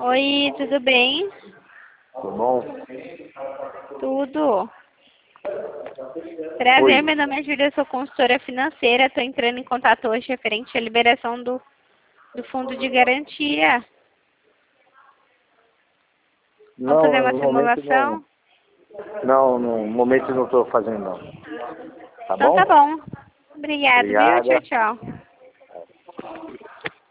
Oi, tudo bem? Tudo bom? Tudo. Prazer, Oi. meu nome é Júlia, sou consultora financeira. Estou entrando em contato hoje referente à liberação do fundo de garantia. Vamos fazer Não, uma no momento não. simulação? Não, no momento não estou fazendo não. Tá Então bom? tá bom. Obrigado, viu? Tchau, Obrigada. tchau.